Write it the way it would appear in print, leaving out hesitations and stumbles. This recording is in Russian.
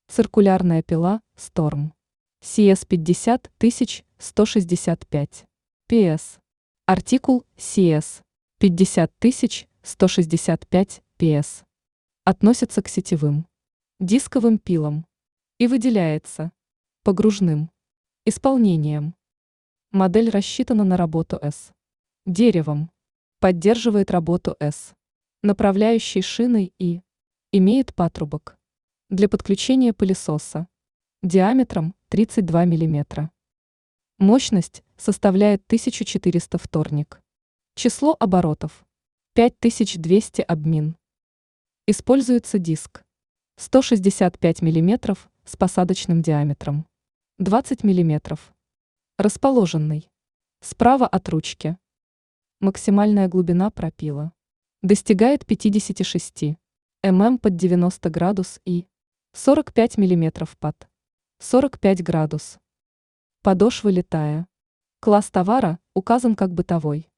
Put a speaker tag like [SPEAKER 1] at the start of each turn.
[SPEAKER 1] Циркулярная пила Storm. CS 50165. PS. Артикул CS 50165 PS. Относится к сетевым дисковым пилам и выделяется погружным исполнением. Модель рассчитана на работу с деревом, поддерживает работу с направляющей шиной и имеет патрубок для подключения пылесоса диаметром 32 мм. Мощность составляет 1400 вторник. Число оборотов 5200 обмин. Используется диск 165 мм с посадочным диаметром 20 мм. Расположенный справа от ручки. Максимальная глубина пропила достигает 56 мм под 90 градус и 45 мм под 45 градус. Подошва литая. Класс товара указан как бытовой.